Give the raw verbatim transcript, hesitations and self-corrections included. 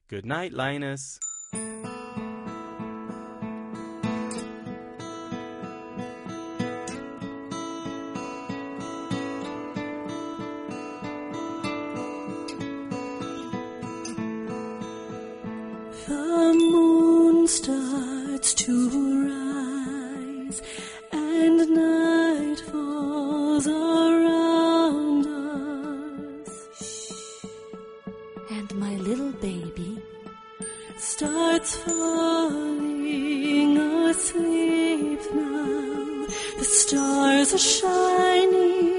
Good night, Linus. The moon starts to rise, and night falls around us. And my little baby starts falling asleep now. The stars are shining